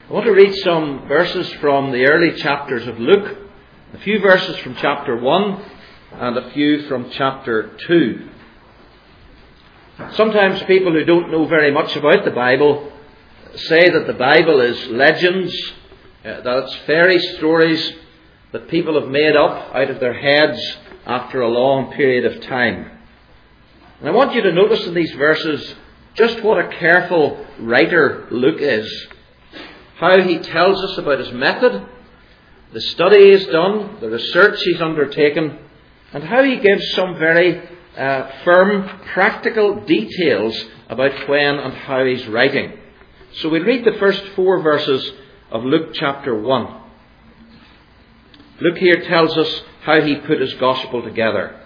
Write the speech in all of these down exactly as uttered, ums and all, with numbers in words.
I want to read some verses from the early chapters of Luke, a few verses from chapter one and a few from chapter two. Sometimes people who don't know very much about the Bible say that the Bible is legends, uh, that it's fairy stories that people have made up out of their heads after a long period of time. And I want you to notice in these verses just what a careful writer Luke is. How he tells us about his method, the study he's done, the research he's undertaken, and how he gives some very uh, firm, practical details about when and how he's writing. So we'll read the first four verses of Luke chapter one. Luke here tells us how he put his gospel together.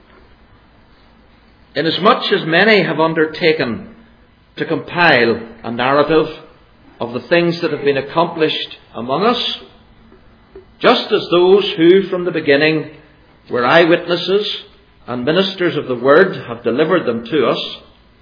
Inasmuch as many have undertaken to compile a narrative of the things that have been accomplished among us, just as those who from the beginning were eyewitnesses and ministers of the word have delivered them to us,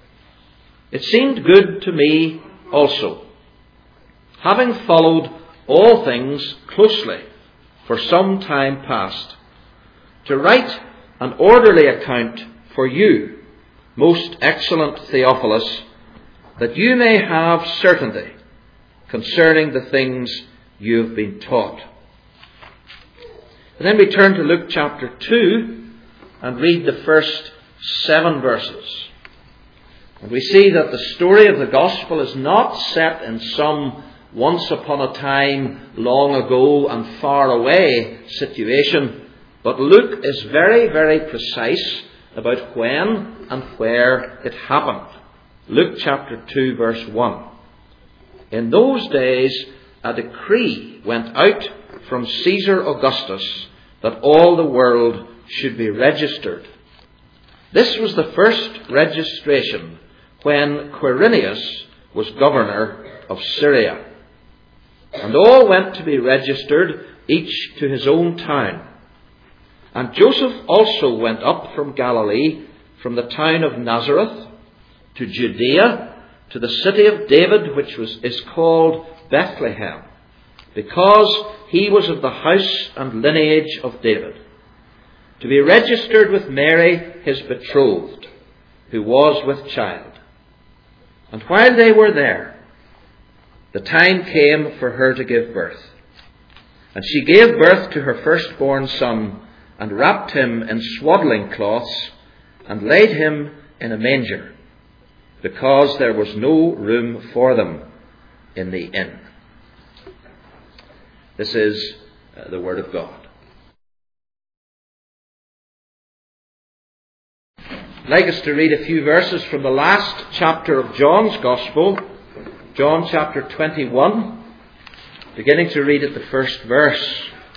it seemed good to me also, having followed all things closely for some time past, to write an orderly account for you, most excellent Theophilus, that you may have certainty concerning the things you have been taught. And then we turn to Luke chapter two and read the first seven verses. And we see that the story of the gospel is not set in some once upon a time, long ago and far away situation, but Luke is very, very precise about when and where it happened. Luke chapter two verse one. In those days, a decree went out from Caesar Augustus that all the world should be registered. This was the first registration when Quirinius was governor of Syria. And all went to be registered, each to his own town. And Joseph also went up from Galilee, from the town of Nazareth, to Judea, to the city of David, which was, is called Bethlehem, because he was of the house and lineage of David, to be registered with Mary, his betrothed, who was with child. And while they were there, the time came for her to give birth. And she gave birth to her firstborn son, and wrapped him in swaddling cloths, and laid him in a manger, because there was no room for them in the inn. This is uh, the Word of God. I'd like us to read a few verses from the last chapter of John's Gospel, John chapter twenty-one, beginning to read at the first verse.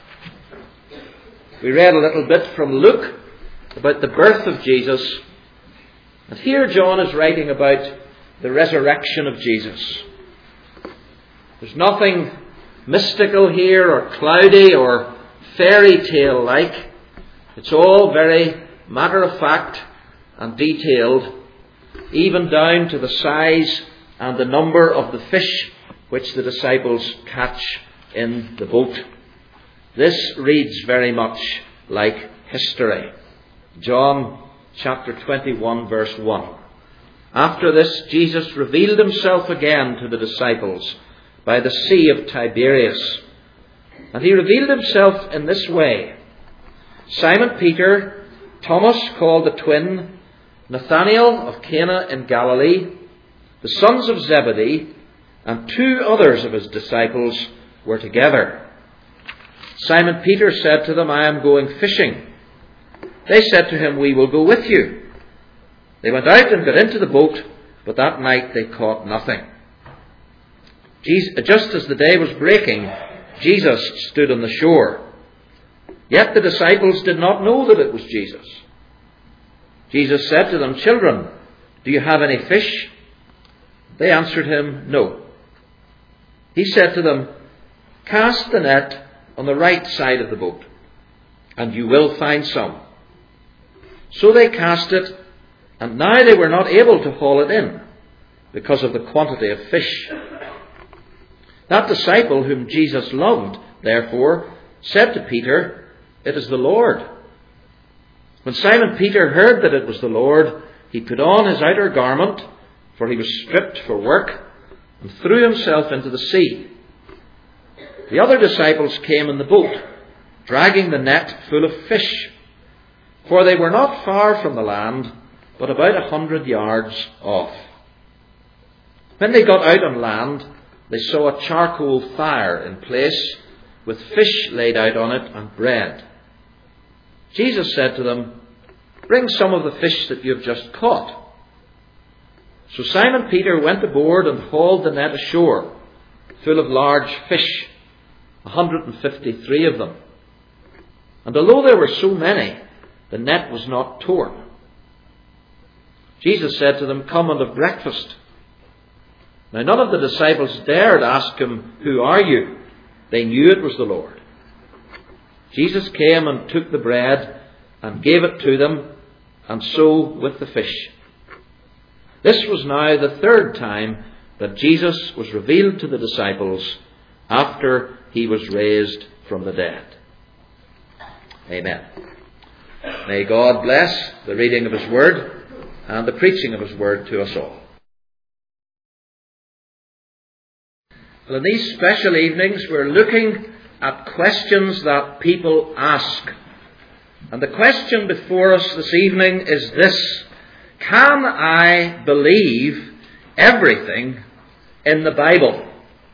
We read a little bit from Luke about the birth of Jesus. And here John is writing about the resurrection of Jesus. There's nothing mystical here or cloudy or fairy tale like. It's all very matter of fact and detailed, even down to the size and the number of the fish which the disciples catch in the boat. This reads very much like history. John chapter twenty-one verse one. After this, Jesus revealed himself again to the disciples by the Sea of Tiberias. And he revealed himself in this way: Simon Peter, Thomas called the twin, Nathanael of Cana in Galilee, the sons of Zebedee, and two others of his disciples were together. Simon Peter said to them, I am going fishing. They said to him, we will go with you. They went out and got into the boat, but that night they caught nothing. Jesus, just as the day was breaking, Jesus stood on the shore. Yet the disciples did not know that it was Jesus. Jesus said to them, children, do you have any fish? They answered him, no. He said to them, cast the net on the right side of the boat, and you will find some. So they cast it, and now they were not able to haul it in, because of the quantity of fish. That disciple whom Jesus loved, therefore, said to Peter, "It is the Lord." When Simon Peter heard that it was the Lord, he put on his outer garment, for he was stripped for work, and threw himself into the sea. The other disciples came in the boat, dragging the net full of fish, for they were not far from the land, but about a hundred yards off. When they got out on land, they saw a charcoal fire in place, with fish laid out on it and bread. Jesus said to them, "Bring some of the fish that you have just caught." So Simon Peter went aboard and hauled the net ashore, full of large fish, one hundred fifty-three of them. And although there were so many, the net was not torn. Jesus said to them, "Come and have breakfast." Now none of the disciples dared ask him, "Who are you?" They knew it was the Lord. Jesus came and took the bread and gave it to them, and so with the fish. This was now the third time that Jesus was revealed to the disciples after he was raised from the dead. Amen. May God bless the reading of his word and the preaching of his word to us all. Well, in these special evenings, we're looking at questions that people ask. And the question before us this evening is this: can I believe everything in the Bible?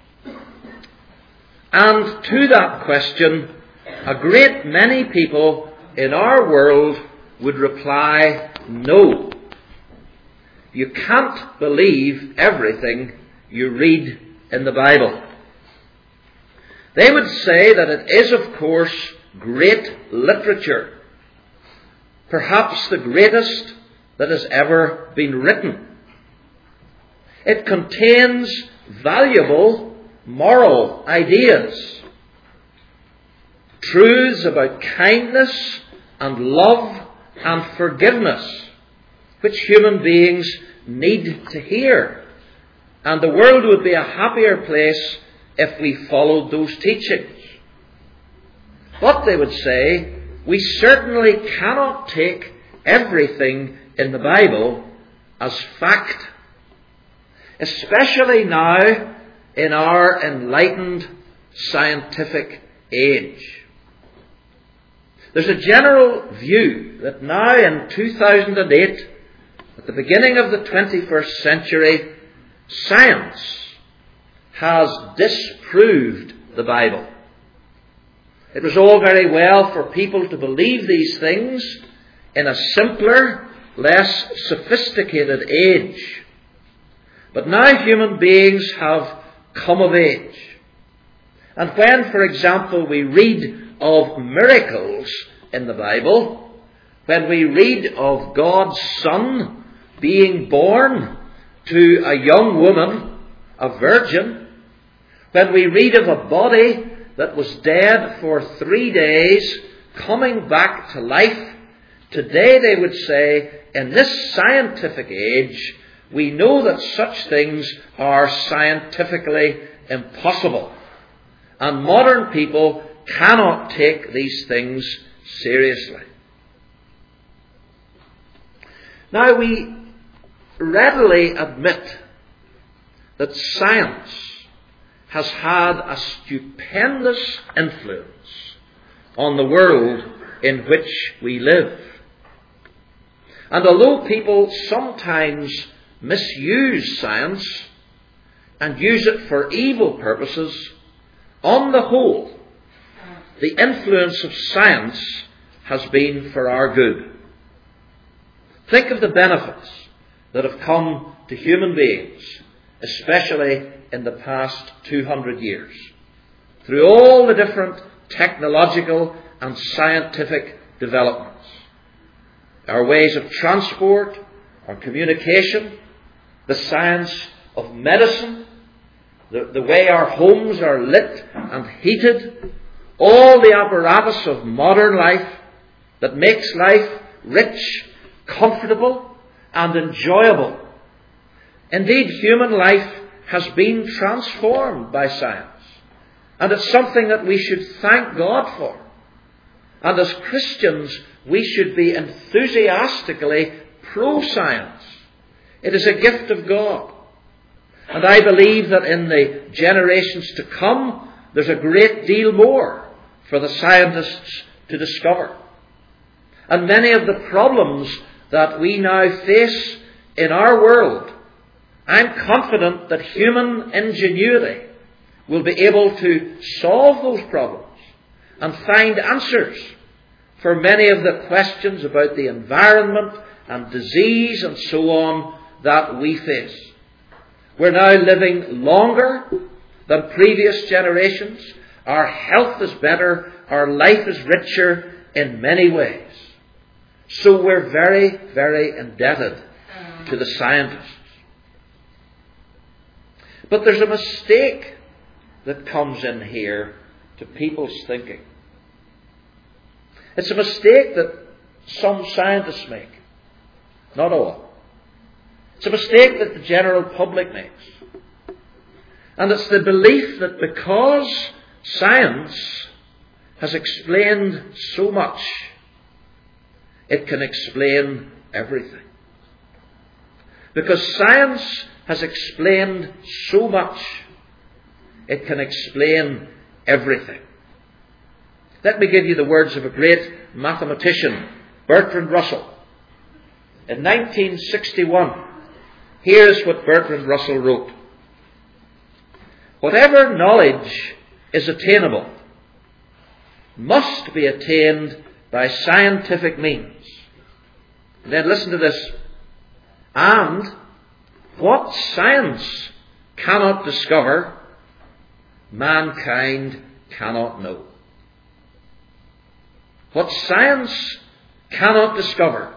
And to that question, a great many people in our world would reply, no. You can't believe everything you read in the Bible. They would say that it is, of course, great literature, perhaps the greatest that has ever been written. It contains valuable moral ideas, truths about kindness and love and forgiveness, which human beings need to hear. And the world would be a happier place if we followed those teachings. But they would say, we certainly cannot take everything in the Bible as fact, especially now in our enlightened scientific age. There's a general view that now in two thousand eight, at the beginning of the twenty-first century, science has disproved the Bible. It was all very well for people to believe these things in a simpler, less sophisticated age. But now human beings have come of age. And when, for example, we read of miracles in the Bible, when we read of God's Son being born to a young woman, a virgin, when we read of a body that was dead for three days, coming back to life, today they would say, in this scientific age, we know that such things are scientifically impossible. And modern people cannot take these things seriously. Now, we readily admit that science has had a stupendous influence on the world in which we live. And although people sometimes misuse science and use it for evil purposes, on the whole, the influence of science has been for our good. Think of the benefits that have come to human beings, especially in the past two hundred years, through all the different technological and scientific developments. Our ways of transport, our communication, the science of medicine, the, the way our homes are lit and heated, all the apparatus of modern life that makes life rich, comfortable, and enjoyable. Indeed, human life has been transformed by science. And it's something that we should thank God for. And as Christians, we should be enthusiastically pro-science. It is a gift of God. And I believe that in the generations to come, there's a great deal more for the scientists to discover. And many of the problems that we now face in our world, I'm confident that human ingenuity will be able to solve those problems and find answers for many of the questions about the environment and disease and so on that we face. We're now living longer than previous generations. Our health is better. Our life is richer in many ways. So we're very, very indebted to the scientists. But there's a mistake that comes in here to people's thinking. It's a mistake that some scientists make. Not all. It's a mistake that the general public makes. And it's the belief that because science has explained so much, it can explain everything. Because science has explained so much, it can explain everything. Let me give you the words of a great mathematician, Bertrand Russell. In nineteen sixty-one, here's what Bertrand Russell wrote. Whatever knowledge is attainable must be attained by scientific means. And then listen to this. And what science cannot discover, mankind cannot know. What science cannot discover,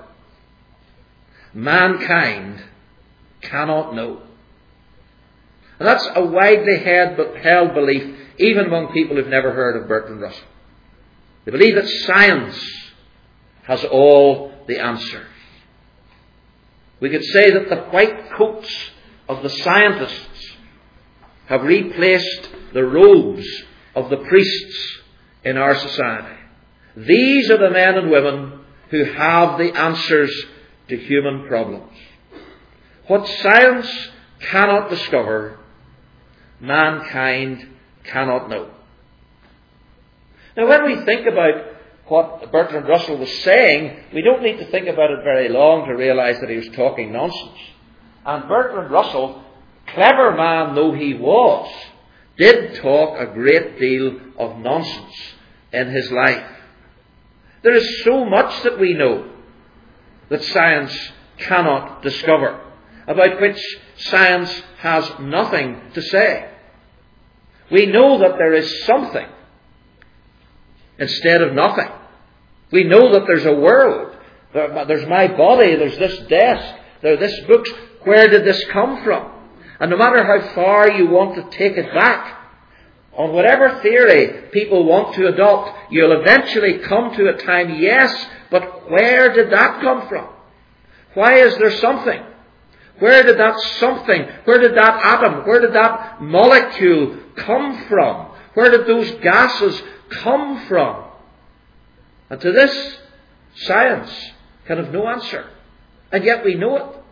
mankind cannot know. And that's a widely held belief, even among people who've never heard of Bertrand Russell. They believe that science has all the answers. We could say that the white coats of the scientists have replaced the robes of the priests in our society. These are the men and women who have the answers to human problems. What science cannot discover, mankind cannot know. Now, when we think about what Bertrand Russell was saying, we don't need to think about it very long to realize that he was talking nonsense. And Bertrand Russell, clever man though he was, did talk a great deal of nonsense in his life. There is so much that we know that science cannot discover, about which science has nothing to say. We know that there is something instead of nothing. We know that there's a world. There's my body, there's this desk, there are this books. Where did this come from? And no matter how far you want to take it back, on whatever theory people want to adopt, you'll eventually come to a time, yes, but where did that come from? Why is there something? Where did that something, where did that atom, where did that molecule come from? Where did those gases come from? And to this, science can have no answer. And yet we know it.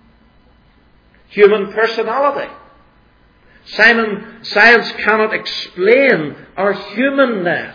Human personality. Simon, science cannot explain our humanness.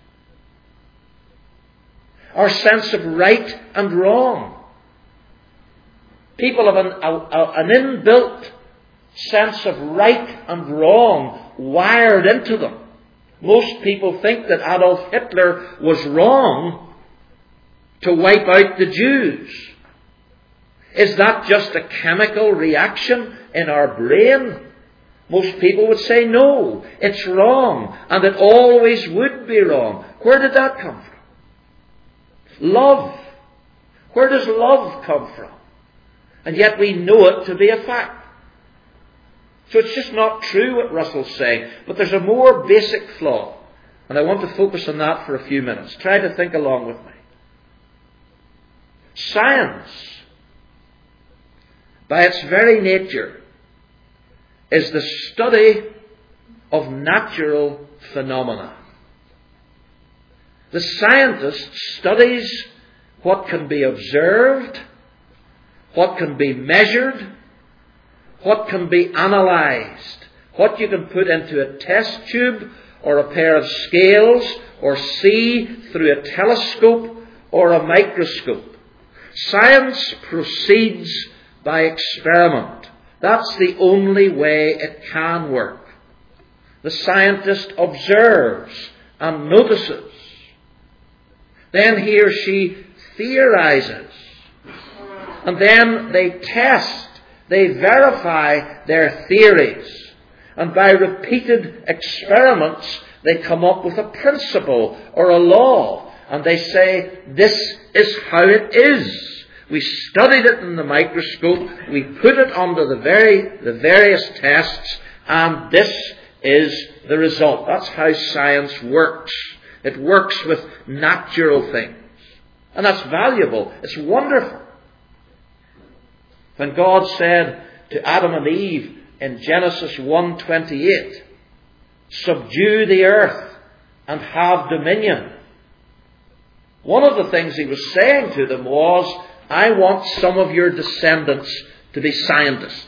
Our sense of right and wrong. People have an, a, a, an inbuilt sense of right and wrong wired into them. Most people think that Adolf Hitler was wrong to wipe out the Jews. Is that just a chemical reaction in our brain? Most people would say no, it's wrong, and it always would be wrong. Where did that come from? Love. Where does love come from? And yet we know it to be a fact. So it's just not true what Russell's saying, but there's a more basic flaw, and I want to focus on that for a few minutes. Try to think along with me. Science, by its very nature, is the study of natural phenomena. The scientist studies what can be observed, what can be measured, what can be analysed, what you can put into a test tube or a pair of scales or see through a telescope or a microscope. Science proceeds by experiment. That's the only way it can work. The scientist observes and notices. Then he or she theorizes. And then they test, they verify their theories. And by repeated experiments, they come up with a principle or a law. And they say, this is how it is. We studied it in the microscope. We put it under the very the various tests. And this is the result. That's how science works. It works with natural things. And that's valuable. It's wonderful. When God said to Adam and Eve in Genesis one twenty-eight, subdue the earth and have dominion. One of the things he was saying to them was, I want some of your descendants to be scientists.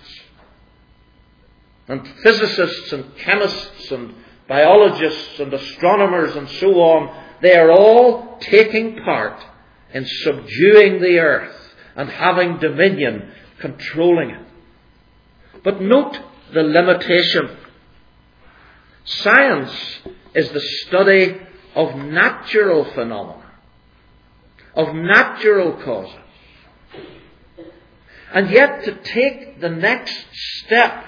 And physicists and chemists and biologists and astronomers and so on, they are all taking part in subduing the earth and having dominion, controlling it. But note the limitation. Science is the study of natural phenomena, of natural causes. And yet to take the next step,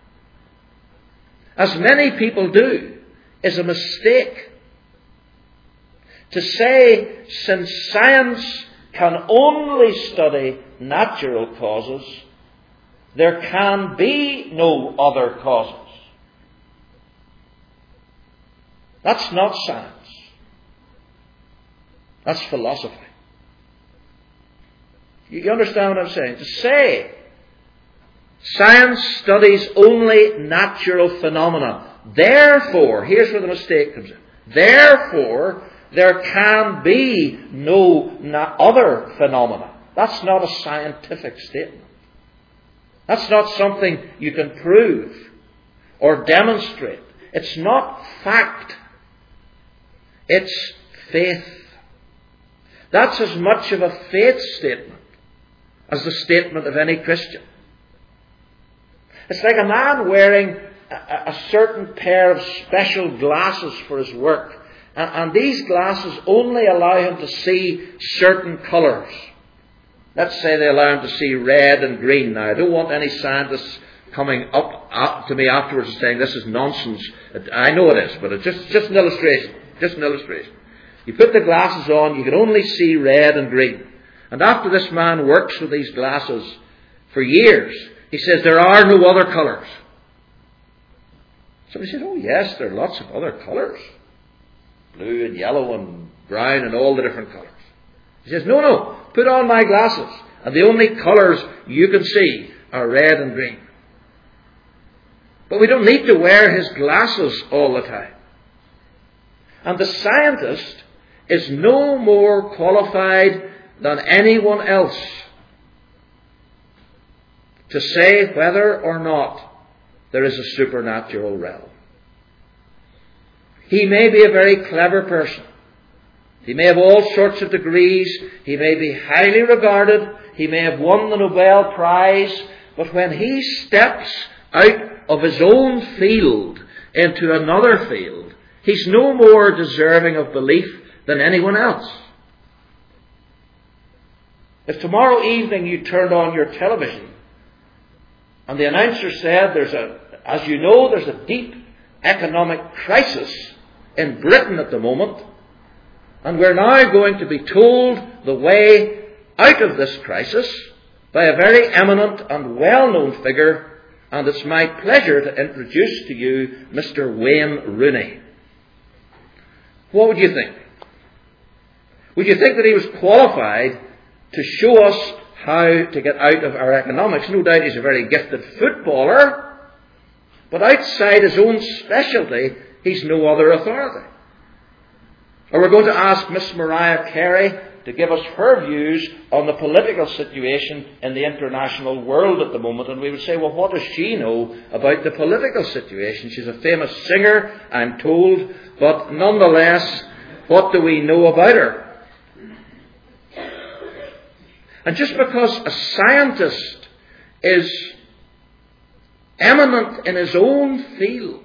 as many people do, is a mistake. To say, since science can only study natural causes, there can be no other causes. That's not science. That's philosophy. You understand what I'm saying? To say science studies only natural phenomena. Therefore, here's where the mistake comes in. Therefore, there can be no na- other phenomena. That's not a scientific statement. That's not something you can prove or demonstrate. It's not fact. It's faith. That's as much of a faith statement as the statement of any Christian. It's like a man wearing a, a certain pair of special glasses for his work. And, and these glasses only allow him to see certain colours. Let's say they allow him to see red and green. Now, I don't want any scientists coming up, up to me afterwards and saying this is nonsense. I know it is, but it's just, just an illustration. Just an illustration. You put the glasses on, you can only see red and green. And after this man works with these glasses for years, he says there are no other colours. So he said, oh yes, there are lots of other colours. Blue and yellow and brown and all the different colours. He says, no, no, put on my glasses. And the only colours you can see are red and green. But we don't need to wear his glasses all the time. And the scientist is no more qualified than anyone else to say whether or not there is a supernatural realm. He may be a very clever person. He may have all sorts of degrees. He may be highly regarded. He may have won the Nobel Prize. But when he steps out of his own field into another field, he's no more deserving of belief than anyone else. If tomorrow evening you turned on your television and the announcer said, "There's a, as you know, there's a deep economic crisis in Britain at the moment, and we're now going to be told the way out of this crisis by a very eminent and well-known figure, and it's my pleasure to introduce to you Mister Wayne Rooney." What would you think? Would you think that he was qualified to show us how to get out of our economics? No doubt he's a very gifted footballer, But outside his own specialty, he's no other authority. Or we're going to ask Miss Mariah Carey to give us her views on the political situation in the international world at the moment. And we would say, well, what does she know about the political situation? She's a famous singer, I'm told. But nonetheless, what do we know about her? And just because a scientist is eminent in his own field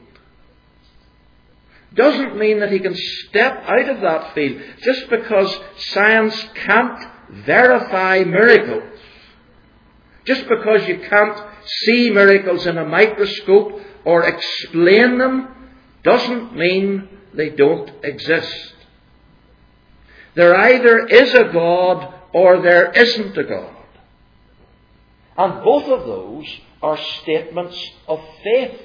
doesn't mean that he can step out of that field. Just because science can't verify miracles, just because you can't see miracles in a microscope or explain them, doesn't mean they don't exist. There either is a God or there isn't a God. And both of those are statements of faith.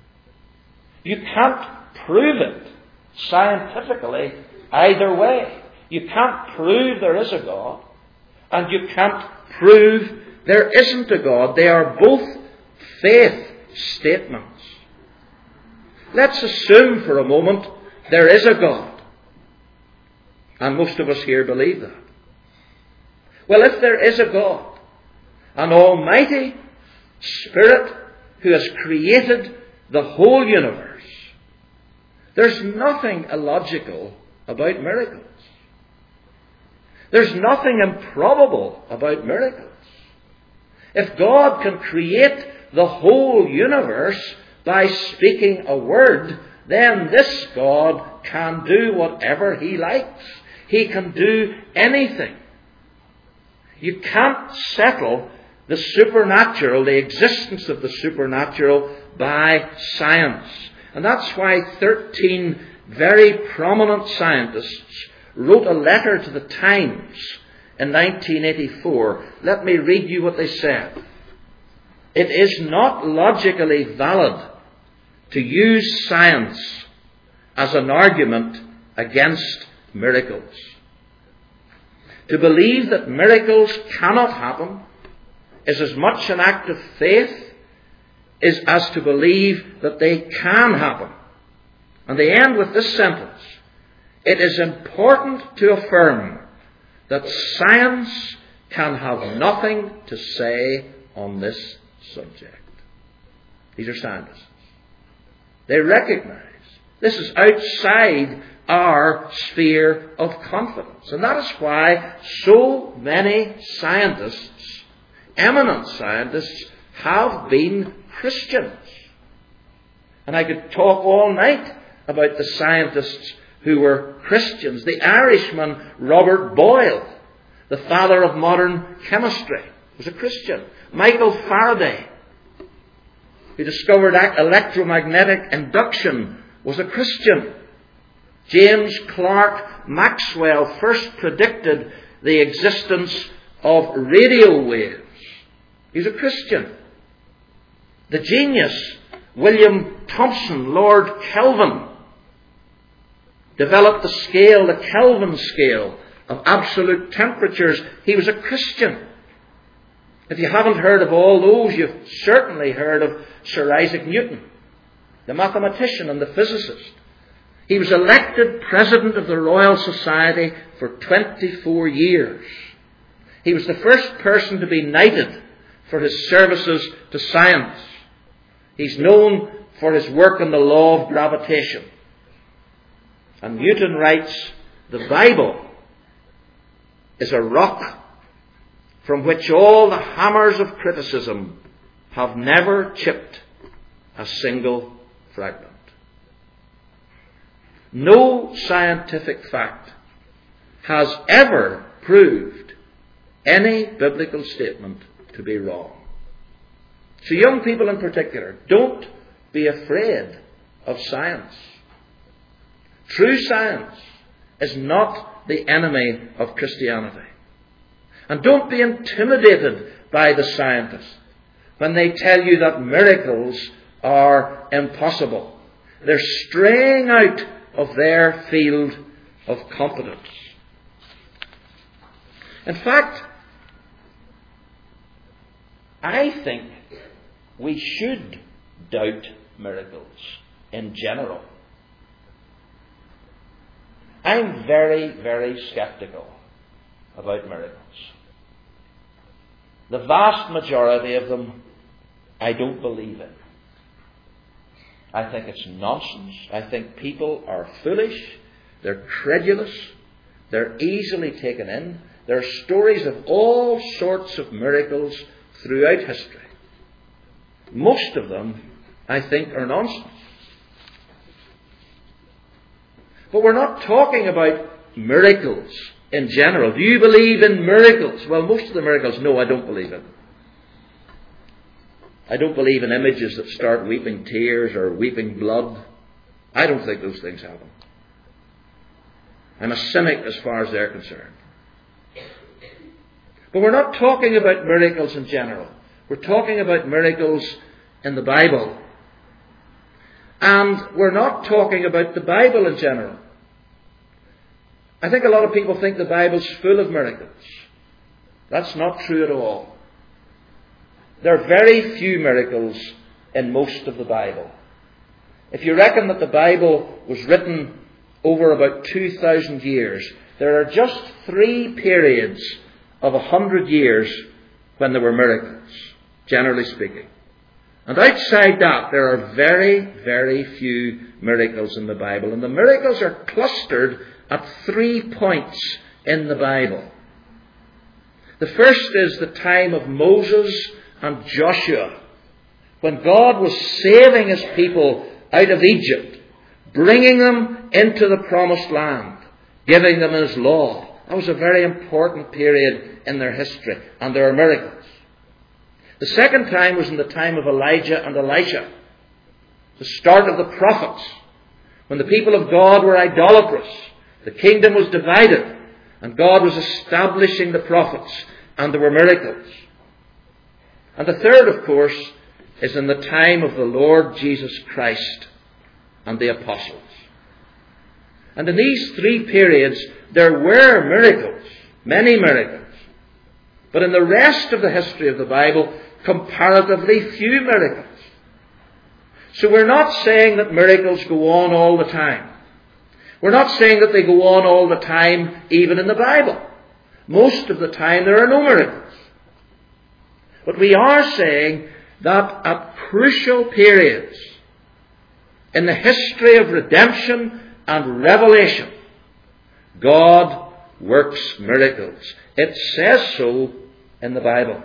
You can't prove it scientifically either way. You can't prove there is a God, and you can't prove there isn't a God. They are both faith statements. Let's assume for a moment there is a God. And most of us here believe that. Well, if there is a God, an almighty Spirit who has created the whole universe, there's nothing illogical about miracles. There's nothing improbable about miracles. If God can create the whole universe by speaking a word, then this God can do whatever He likes. He can do anything. You can't settle the supernatural, the existence of the supernatural, by science. And that's why thirteen very prominent scientists wrote a letter to the Times in nineteen eighty-four. Let me read you what they said. It is not logically valid to use science as an argument against miracles. To believe that miracles cannot happen is as much an act of faith is as to believe that they can happen. And they end with this sentence. It is important to affirm that science can have nothing to say on this subject. These are scientists. They recognize this is outside our sphere of confidence. And that is why so many scientists, eminent scientists, have been Christians. And I could talk all night about the scientists who were Christians. The Irishman Robert Boyle, the father of modern chemistry, was a Christian. Michael Faraday, who discovered electromagnetic induction, was a Christian. James Clerk Maxwell first predicted the existence of radio waves. He's a Christian. The genius William Thomson, Lord Kelvin, developed the scale, the Kelvin scale of absolute temperatures. He was a Christian. If you haven't heard of all those, you've certainly heard of Sir Isaac Newton, the mathematician and the physicist. He was elected President of the Royal Society for twenty-four years. He was the first person to be knighted for his services to science. He's known for his work on the law of gravitation. And Newton writes, the Bible is a rock from which all the hammers of criticism have never chipped a single fragment. No scientific fact has ever proved any biblical statement to be wrong. So young people in particular, don't be afraid of science. True science is not the enemy of Christianity. And don't be intimidated by the scientists when they tell you that miracles are impossible. They're straying out of their field of competence. In fact, I think we should doubt miracles in general. I'm very, very skeptical about miracles. The vast majority of them I don't believe in. I think it's nonsense. I think people are foolish. They're credulous. They're easily taken in. There are stories of all sorts of miracles throughout history. Most of them, I think, are nonsense. But we're not talking about miracles in general. Do you believe in miracles? Well, most of the miracles, no, I don't believe in. I don't believe in images that start weeping tears or weeping blood. I don't think those things happen. I'm a cynic as far as they're concerned. But we're not talking about miracles in general. We're talking about miracles in the Bible. And we're not talking about the Bible in general. I think a lot of people think the Bible's full of miracles. That's not true at all. There are very few miracles in most of the Bible. If you reckon that the Bible was written over about two thousand years, there are just three periods of a hundred years when there were miracles, generally speaking. And outside that, there are very, very few miracles in the Bible. And the miracles are clustered at three points in the Bible. The first is the time of Moses and Joshua, when God was saving his people out of Egypt, bringing them into the promised land, giving them his law. That was a very important period in their history, and there are miracles. The second time was in the time of Elijah and Elisha, the start of the prophets, when the people of God were idolatrous. The kingdom was divided, and God was establishing the prophets, and there were miracles. And the third, of course, is in the time of the Lord Jesus Christ and the apostles. And in these three periods, there were miracles, many miracles. But in the rest of the history of the Bible, comparatively few miracles. So we're not saying that miracles go on all the time. We're not saying that they go on all the time, even in the Bible. Most of the time there are no miracles. But we are saying that at crucial periods in the history of redemption and revelation, God works miracles. It says so in the Bible.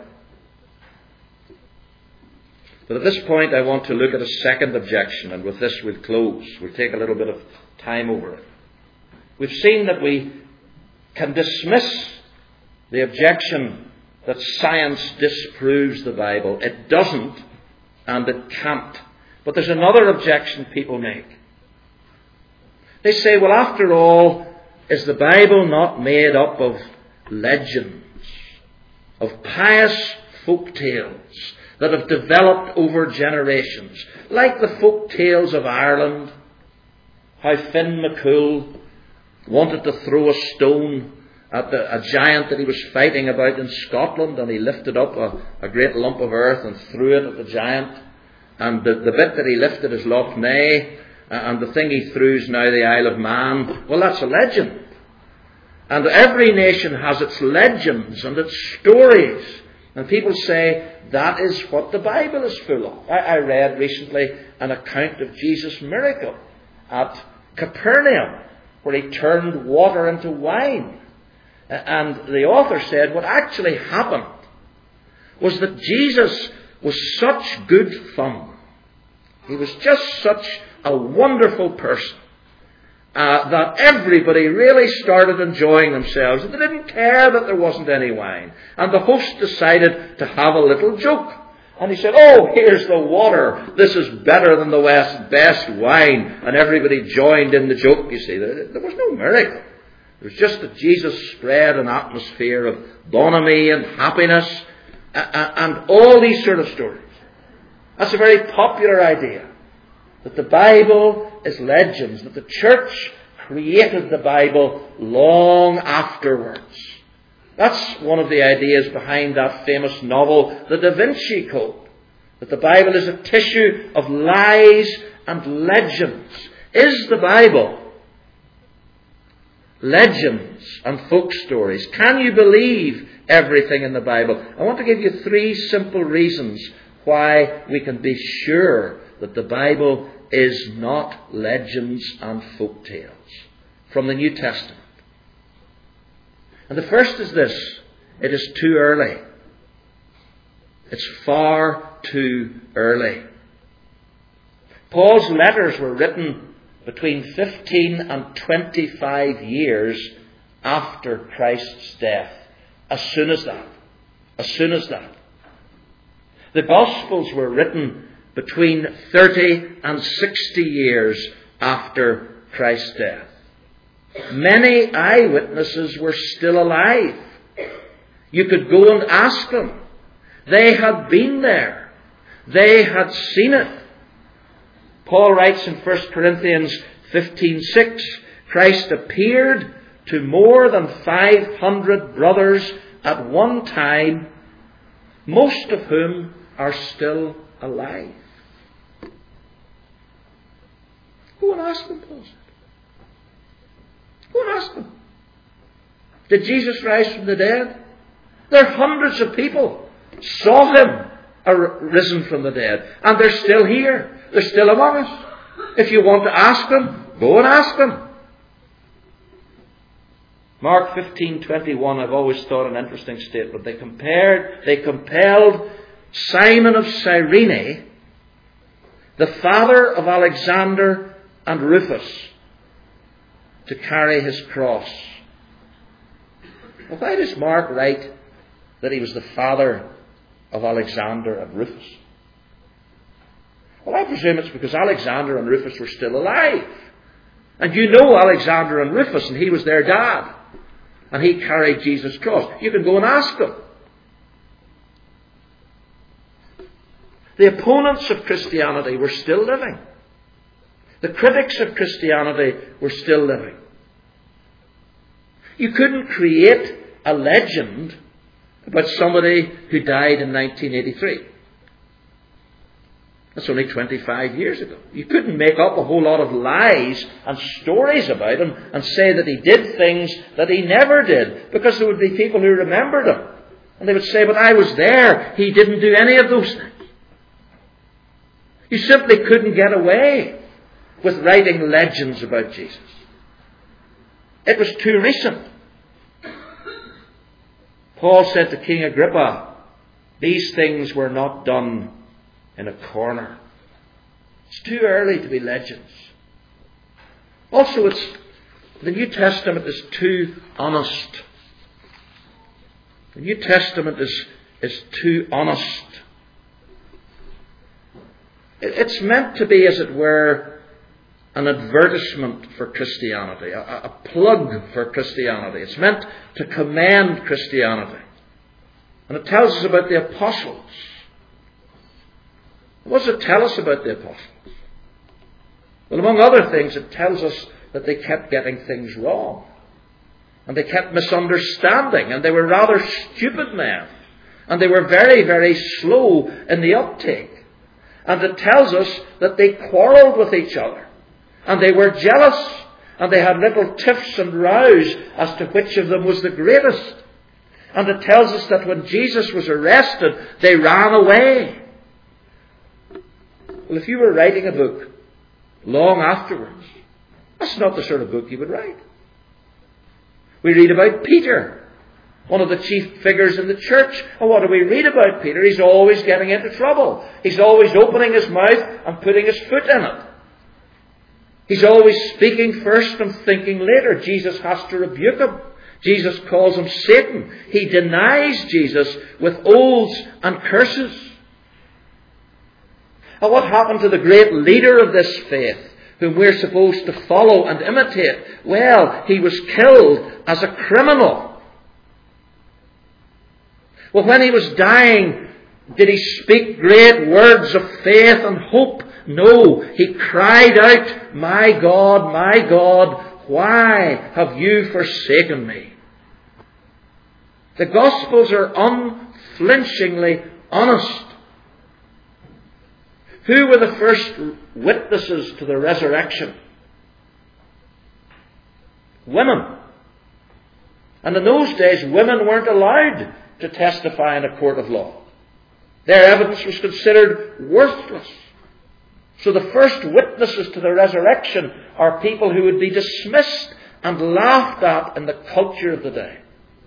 But at this point I want to look at a second objection, and with this we'll close. We'll take a little bit of time over it. We've seen that we can dismiss the objection that science disproves the Bible. It doesn't, and it can't. But there's another objection people make. They say, well, after all, is the Bible not made up of legends, of pious folk tales that have developed over generations, like the folk tales of Ireland, how Finn McCool wanted to throw a stone at the, a giant that he was fighting about in Scotland, and he lifted up a, a great lump of earth and threw it at the giant, and the, the bit that he lifted is Loch Ness, and the thing he threw is now the Isle of Man. Well, that's a legend. And every nation has its legends and its stories. And people say that is what the Bible is full of. I, I read recently an account of Jesus' miracle at Capernaum, where he turned water into wine. And the author said what actually happened was that Jesus was such good fun. He was just such a wonderful person uh, that everybody really started enjoying themselves. And they didn't care that there wasn't any wine. And the host decided to have a little joke. And he said, oh, here's the water. This is better than the West best wine. And everybody joined in the joke, you see. There, there was no miracle. It was just that Jesus spread an atmosphere of bonhomie and happiness and all these sort of stories. That's a very popular idea, that the Bible is legends, that the church created the Bible long afterwards. That's one of the ideas behind that famous novel, The Da Vinci Code. that the Bible is a tissue of lies and legends. Is the Bible legends and folk stories? Can you believe everything in the Bible? I want to give you three simple reasons why we can be sure that the Bible is not legends and folk tales from the New Testament. And the first is this: it is too early. It's far too early. Paul's letters were written between fifteen and twenty-five years after Christ's death. As soon as that. As soon as that. The Gospels were written between thirty and sixty years after Christ's death. Many eyewitnesses were still alive. You could go and ask them. They had been there. They had seen it. Paul writes in First Corinthians fifteen six, Christ appeared to more than five hundred brothers at one time, most of whom are still alive. Go and ask them, Paul said. Go and ask them. Did Jesus rise from the dead? There are hundreds of people saw him risen from the dead, and they're still here. They're still among us. If you want to ask them, go and ask them. Mark fifteen twenty-one, I've always thought an interesting statement. They compared, they compelled Simon of Cyrene, the father of Alexander and Rufus, to carry his cross. Well, why does Mark write that he was the father of Alexander and Rufus? Well, I presume it's because Alexander and Rufus were still alive. And you know Alexander and Rufus, and he was their dad. And he carried Jesus' cross. You can go and ask them. The opponents of Christianity were still living. The critics of Christianity were still living. You couldn't create a legend about somebody who died in nineteen eighty-three. That's only twenty-five years ago. You couldn't make up a whole lot of lies and stories about him and say that he did things that he never did, because there would be people who remembered him. And they would say, but I was there. He didn't do any of those things. You simply couldn't get away with writing legends about Jesus. It was too recent. Paul said to King Agrippa, these things were not done in a corner. It's too early to be legends. Also, it's the New Testament is too honest. The New Testament is, is too honest. It, it's meant to be, as it were, an advertisement for Christianity, a, a plug for Christianity. It's meant to commend Christianity. And it tells us about the apostles. What does it tell us about the apostles? Well, among other things, it tells us that they kept getting things wrong. And they kept misunderstanding. And they were rather stupid men. And they were very, very slow in the uptake. And it tells us that they quarrelled with each other. And they were jealous. And they had little tiffs and rows as to which of them was the greatest. And it tells us that when Jesus was arrested, they ran away. Well, if you were writing a book long afterwards, that's not the sort of book you would write. We read about Peter, one of the chief figures in the church. And what do we read about Peter? He's always getting into trouble. He's always opening his mouth and putting his foot in it. He's always speaking first and thinking later. Jesus has to rebuke him. Jesus calls him Satan. He denies Jesus with oaths and curses. And what happened to the great leader of this faith, whom we're supposed to follow and imitate? Well, he was killed as a criminal. Well, when he was dying, did he speak great words of faith and hope? No, he cried out, my God, my God, why have you forsaken me? The Gospels are unflinchingly honest. Who were the first witnesses to the resurrection? Women. And in those days, women weren't allowed to testify in a court of law. Their evidence was considered worthless. So the first witnesses to the resurrection are people who would be dismissed and laughed at in the culture of the day.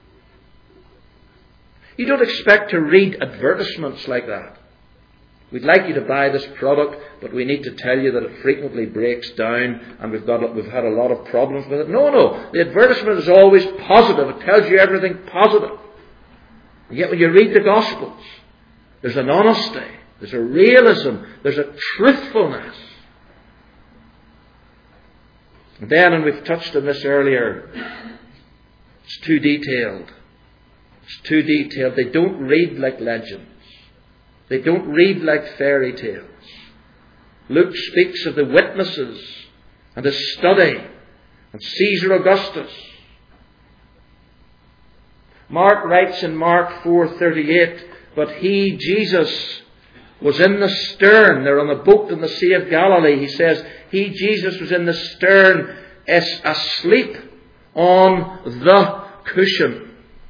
You don't expect to read advertisements like that. We'd like you to buy this product, but we need to tell you that it frequently breaks down and we've got we've had a lot of problems with it. No, no. The advertisement is always positive. It tells you everything positive. And yet when you read the Gospels, there's an honesty, there's a realism, there's a truthfulness. And then, and we've touched on this earlier, it's too detailed. It's too detailed. They don't read like legends. They don't read like fairy tales. Luke speaks of the witnesses and his study and Caesar Augustus. Mark writes in Mark four thirty-eight, but he, Jesus, was in the stern. They're on a boat in the Sea of Galilee. He says, he, Jesus, was in the stern, is asleep on the cushion.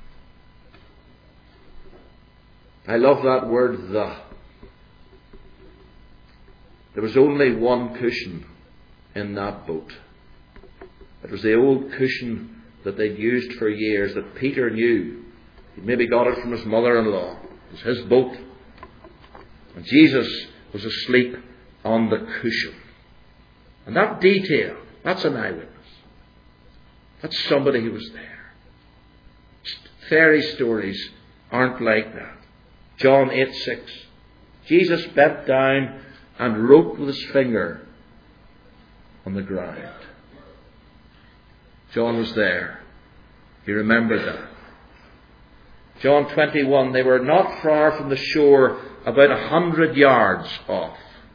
I love that word, the. There was only one cushion in that boat. It was the old cushion that they'd used for years, that Peter knew. He maybe got it from his mother-in-law. It was his boat. And Jesus was asleep on the cushion. And that detail, that's an eyewitness. That's somebody who was there. Fairy stories aren't like that. John eight six. Jesus bent down and wrote with his finger on the ground. John was there. He remembered that. John twenty-one. They were not far from the shore, about a hundred yards off.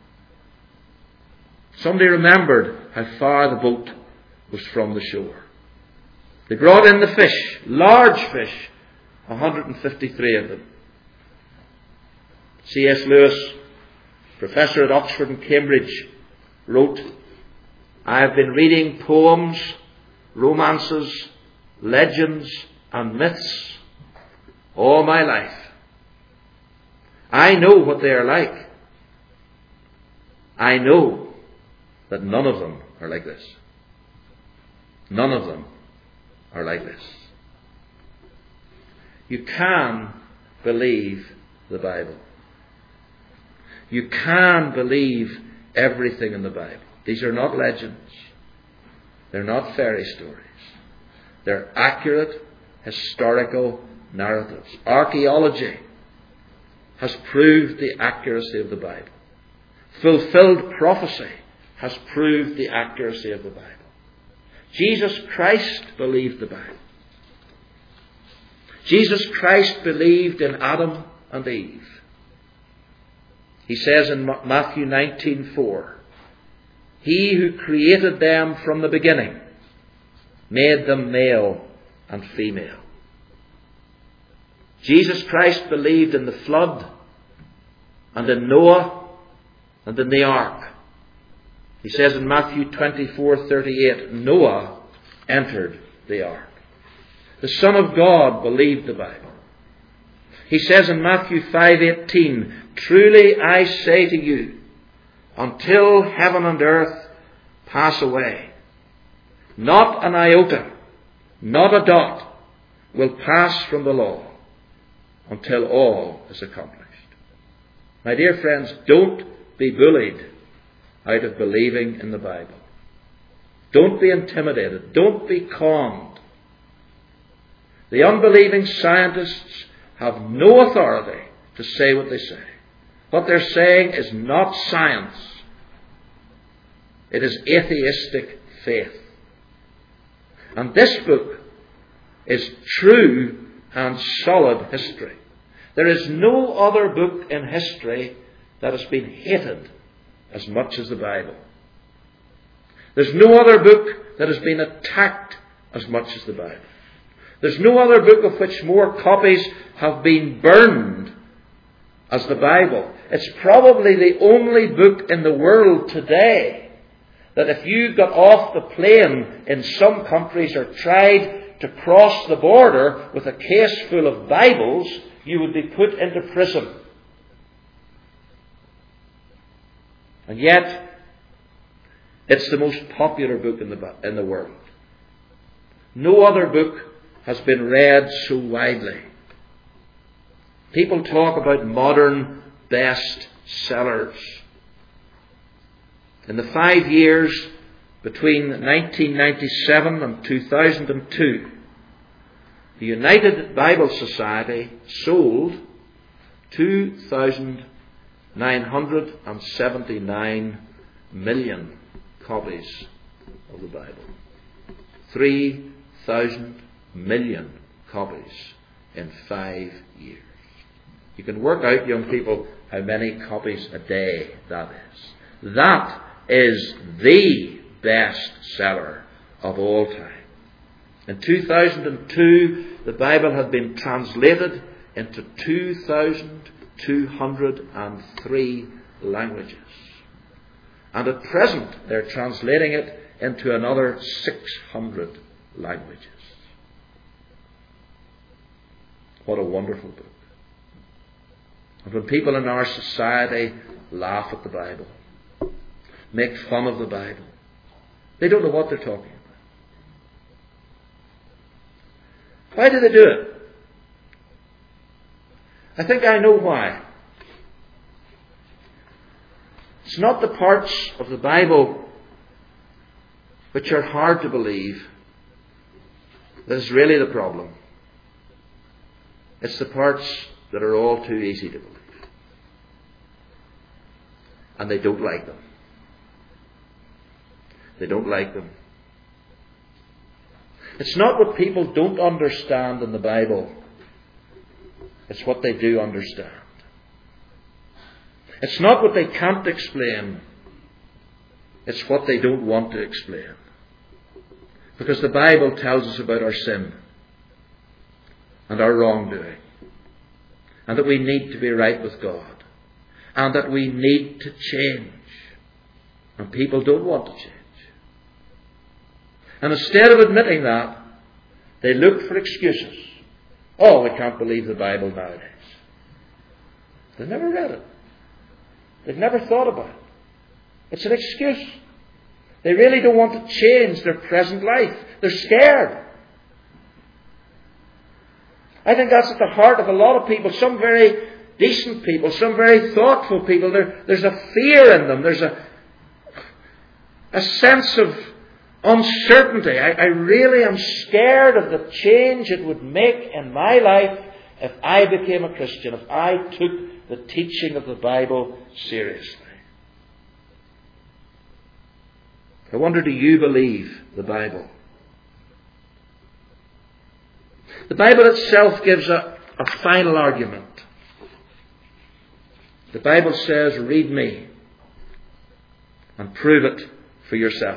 Somebody remembered how far the boat was from the shore. They brought in the fish, large fish, one hundred fifty-three of them. C S Lewis, professor at Oxford and Cambridge, wrote, I have been reading poems, romances, legends and myths all my life. I know what they are like. I know that none of them are like this. None of them are like this. You can believe the Bible. You can believe everything in the Bible. These are not legends. They're not fairy stories. They're accurate historical narratives. Archaeology has proved the accuracy of the Bible. Fulfilled prophecy has proved the accuracy of the Bible. Jesus Christ believed the Bible. Jesus Christ believed in Adam and Eve. He says in Matthew nineteen four, he who created them from the beginning made them male and female. Jesus Christ believed in the flood and in Noah and in the ark. He says in Matthew twenty-four thirty-eight, Noah entered the ark. The Son of God believed the Bible. He says in Matthew five eighteen, truly I say to you, until heaven and earth pass away, not an iota, not a dot will pass from the law until all is accomplished. My dear friends, don't be bullied out of believing in the Bible. Don't be intimidated. Don't be conned. The unbelieving scientists have no authority to say what they say. What they're saying is not science. It is atheistic faith. And this book is true and solid history. There is no other book in history that has been hated as much as the Bible. There's no other book that has been attacked as much as the Bible. There's no other book of which more copies have been burned as the Bible. It's probably the only book in the world today that if you got off the plane in some countries or tried to cross the border with a case full of Bibles, you would be put into prison. And yet, it's the most popular book in the, in the world. No other book has been read so widely. People talk about modern best sellers. In the five years between nineteen ninety-seven and two thousand two, the United Bible Society sold two thousand nine hundred seventy-nine million copies of the Bible. three thousand million copies in five years. You can work out, young people, how many copies a day that is. That is the best seller of all time. In two thousand two, the Bible had been translated into two thousand two hundred three languages. And at present, they're translating it into another six hundred languages. What a wonderful book. And when people in our society laugh at the Bible, make fun of the Bible, they don't know what they're talking about. Why do they do it? I think I know why. It's not the parts of the Bible which are hard to believe that is really the problem. It's the parts that are all too easy to believe. And they don't like them. They don't like them. It's not what people don't understand in the Bible. It's what they do understand. It's not what they can't explain. It's what they don't want to explain. Because the Bible tells us about our sin and our wrongdoing, and that we need to be right with God, and that we need to change. And people don't want to change. And instead of admitting that, they look for excuses. Oh, we can't believe the Bible nowadays. They've never read it. They've never thought about it. It's an excuse. They really don't want to change their present life. They're scared. I think that's at the heart of a lot of people. Some very decent people, some very thoughtful people. There, there's a fear in them. There's a, a sense of uncertainty. I, I really am scared of the change it would make in my life if I became a Christian, if I took the teaching of the Bible seriously. I wonder, do you believe the Bible? The Bible itself gives a, a final argument. The Bible says, read me and prove it for yourself.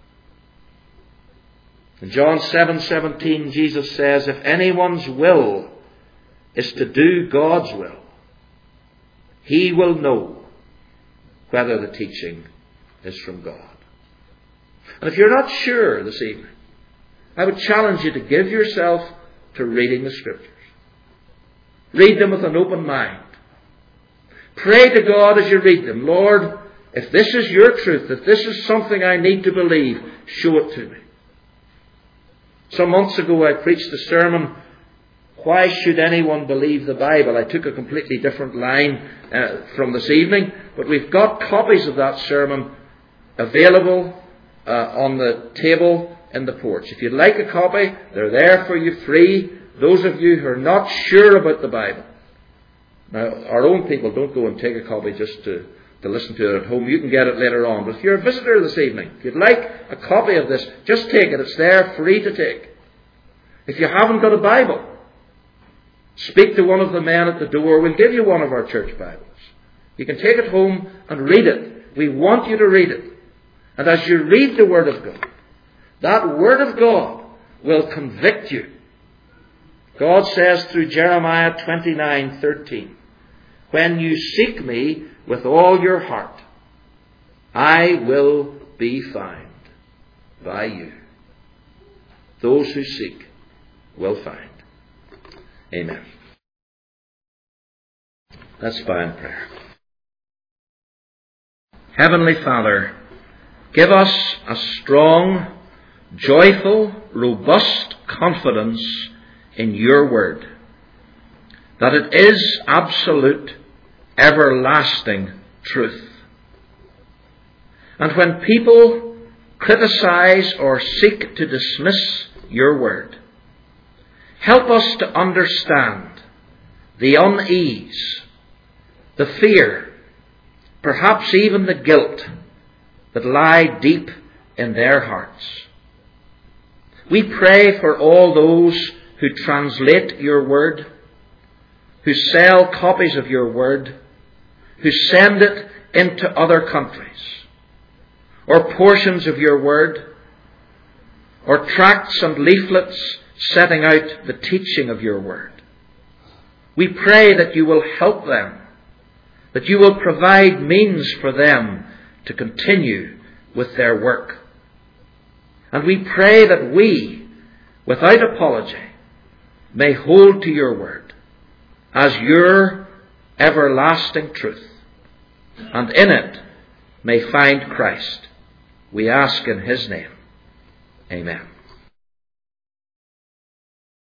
In John seven seventeen, Jesus says, if anyone's will is to do God's will, he will know whether the teaching is from God. And if you're not sure this evening, I would challenge you to give yourself to reading the Scriptures. Read them with an open mind. Pray to God as you read them. Lord, if this is your truth, if this is something I need to believe, show it to me. Some months ago I preached a sermon, Why Should Anyone Believe the Bible? I took a completely different line uh, from this evening, but we've got copies of that sermon available uh, on the table in the porch. If you'd like a copy, they're there for you free. Those of you who are not sure about the Bible. Now, our own people don't go and take a copy just to, to listen to it at home. You can get it later on. But if you're a visitor this evening, if you'd like a copy of this, just take it. It's there free to take. If you haven't got a Bible, speak to one of the men at the door. We'll give you one of our church Bibles. You can take it home and read it. We want you to read it. And as you read the Word of God, that Word of God will convict you. God says through Jeremiah twenty-nine thirteen, when you seek me with all your heart, I will be found by you. Those who seek will find. Amen. Let's bow in prayer. Heavenly Father, give us a strong, joyful, robust confidence in your word, that it is absolute, everlasting truth. And when people criticize or seek to dismiss your word, help us to understand the unease, the fear, perhaps even the guilt that lie deep in their hearts. We pray for all those who translate your word, who sell copies of your word, who send it into other countries, or portions of your word, or tracts and leaflets setting out the teaching of your word. We pray that you will help them, that you will provide means for them to continue with their work. And we pray that we, without apology, may hold to your word as your everlasting truth, and in it may find Christ. We ask in his name. Amen.